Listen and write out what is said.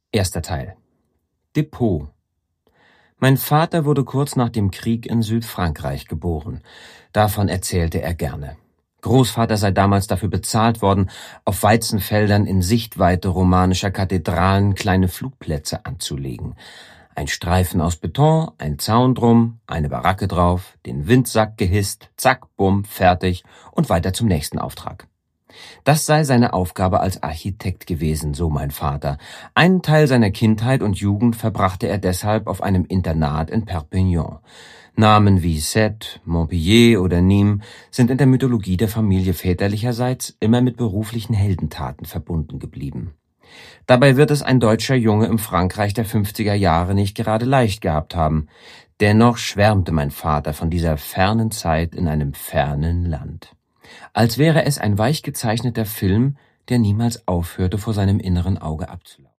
Erster Teil. Depot. Mein Vater wurde kurz nach dem Krieg in Südfrankreich geboren. Davon erzählte er gerne. Großvater sei damals dafür bezahlt worden, auf Weizenfeldern in Sichtweite romanischer Kathedralen kleine Flugplätze anzulegen. Ein Streifen aus Beton, ein Zaun drum, eine Baracke drauf, den Windsack gehisst, zack, bumm, fertig und weiter zum nächsten Auftrag. Das sei seine Aufgabe als Architekt gewesen, so mein Vater. Einen Teil seiner Kindheit und Jugend verbrachte er deshalb auf einem Internat in Perpignan. Namen wie Sète, Montpellier oder Nîmes sind in der Mythologie der Familie väterlicherseits immer mit beruflichen Heldentaten verbunden geblieben. Dabei wird es ein deutscher Junge im Frankreich der 50er Jahre nicht gerade leicht gehabt haben. Dennoch schwärmte mein Vater von dieser fernen Zeit in einem fernen Land. Als wäre es ein weich gezeichneter Film, der niemals aufhörte, vor seinem inneren Auge abzulaufen.